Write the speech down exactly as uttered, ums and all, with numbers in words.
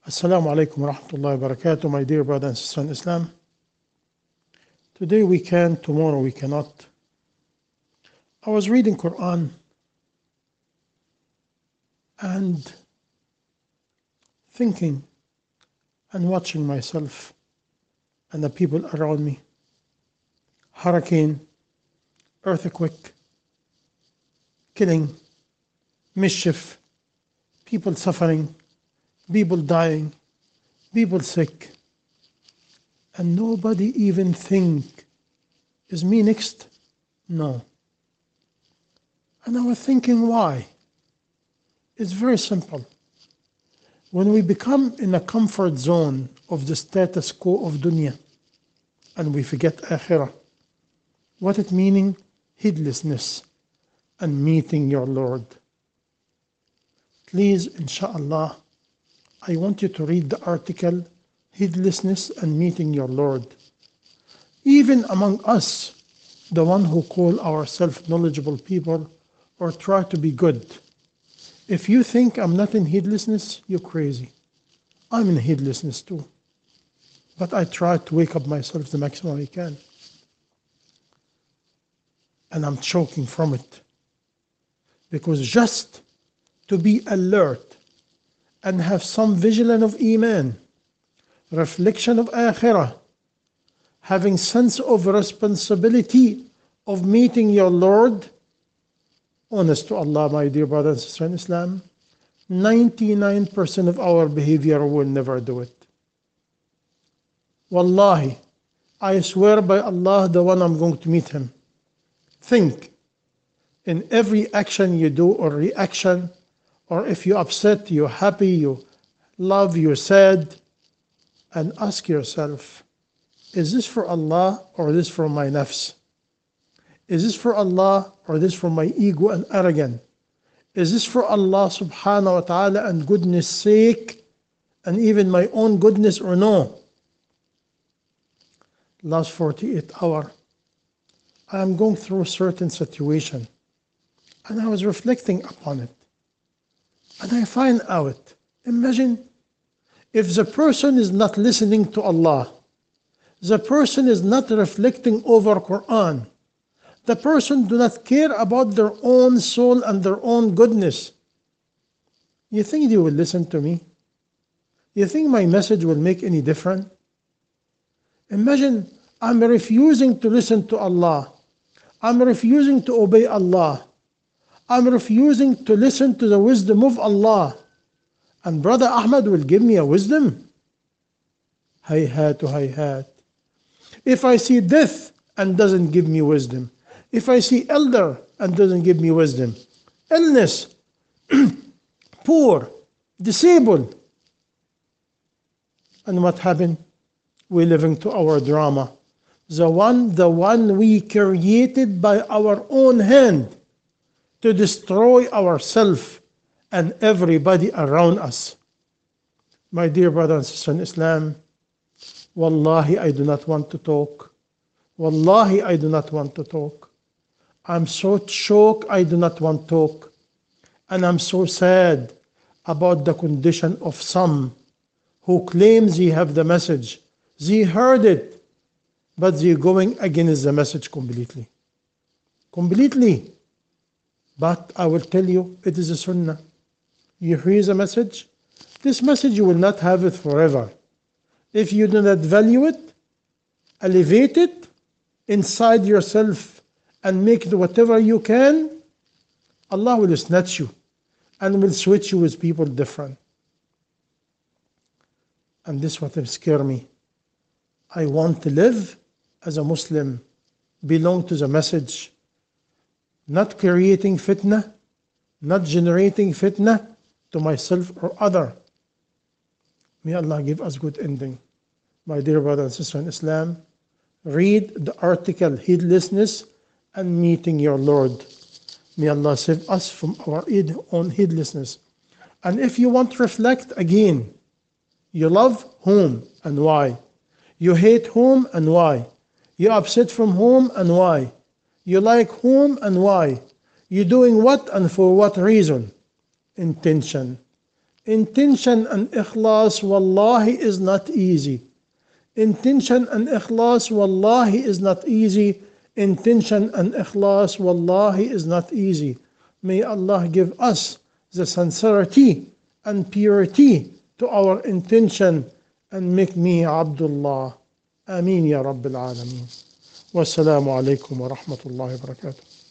Assalamu alaikum wa rahmatullahi wa barakatuh, my dear brother and sister in Islam. Today we can, tomorrow we cannot. I was reading Quran and thinking and watching myself and the people around me. Hurricane, earthquake, killing, mischief, people suffering, people dying, people sick, and nobody even think, is me next? No. And I was thinking why? It's very simple. When we become in a comfort zone of the status quo of dunya, and we forget akhirah, what it meaning? Heedlessness and meeting your Lord. Please, inshallah, I want you to read the article, Heedlessness and Meeting Your Lord. Even among us, the one who call ourselves knowledgeable people or try to be good, if you think I'm not in heedlessness, you're crazy. I'm in heedlessness too. But I try to wake up myself the maximum I can. And I'm choking from it. Because just to be alert and have some vigilant of Iman, reflection of Akhirah, having sense of responsibility of meeting your Lord, honest to Allah, my dear brothers and sisters in Islam, ninety-nine percent of our behavior will never do it. Wallahi, I swear by Allah, the one I'm going to meet him. Think, in every action you do or reaction, or if you're upset, you're happy, you love, you're sad, and ask yourself, is this for Allah or is this for my nafs? Is this for Allah or is this for my ego and arrogance? Is this for Allah subhanahu wa ta'ala and goodness sake and even my own goodness or no? Last forty-eight hours, I am going through a certain situation and I was reflecting upon it. And I find out, imagine if the person is not listening to Allah, the person is not reflecting over Quran, the person do not care about their own soul and their own goodness. You think they will listen to me? You think my message will make any difference? Imagine I'm refusing to listen to Allah. I'm refusing to obey Allah. I'm refusing to listen to the wisdom of Allah. And Brother Ahmad will give me a wisdom? Hayhat to hayhat. If I see death and doesn't give me wisdom, if I see elder and doesn't give me wisdom, illness, poor, disabled, and what happened? We live into our drama. The one, the one we created by our own hand to destroy ourselves and everybody around us. My dear brother and sister in Islam, wallahi, I do not want to talk. Wallahi, I do not want to talk. I'm so choked, I do not want to talk. And I'm so sad about the condition of some who claim they have the message. They heard it, but they're going against the message completely. Completely. But I will tell you, it is a sunnah. You hear the message? This message, you will not have it forever. If you do not value it, elevate it inside yourself and make it whatever you can, Allah will snatch you and will switch you with people different. And this is what scares me. I want to live as a Muslim, belong to the message, not creating fitna, not generating fitna to myself or other. May Allah give us good ending. My dear brother and sister in Islam, read the article Heedlessness and Meeting Your Lord. May Allah save us from our own heedlessness. And if you want to reflect again, you love whom and why? You hate whom and why? You upset from whom and why? You like whom and why? You doing what and for what reason? Intention. Intention and ikhlas, wallahi, is not easy. Intention and ikhlas, wallahi, is not easy. Intention and ikhlas, wallahi, is not easy. May Allah give us the sincerity and purity to our intention and make me Abdullah. Ameen ya Rabbil Alameen. Wassalamu alaikum wa rahmatullahi wa barakatuh.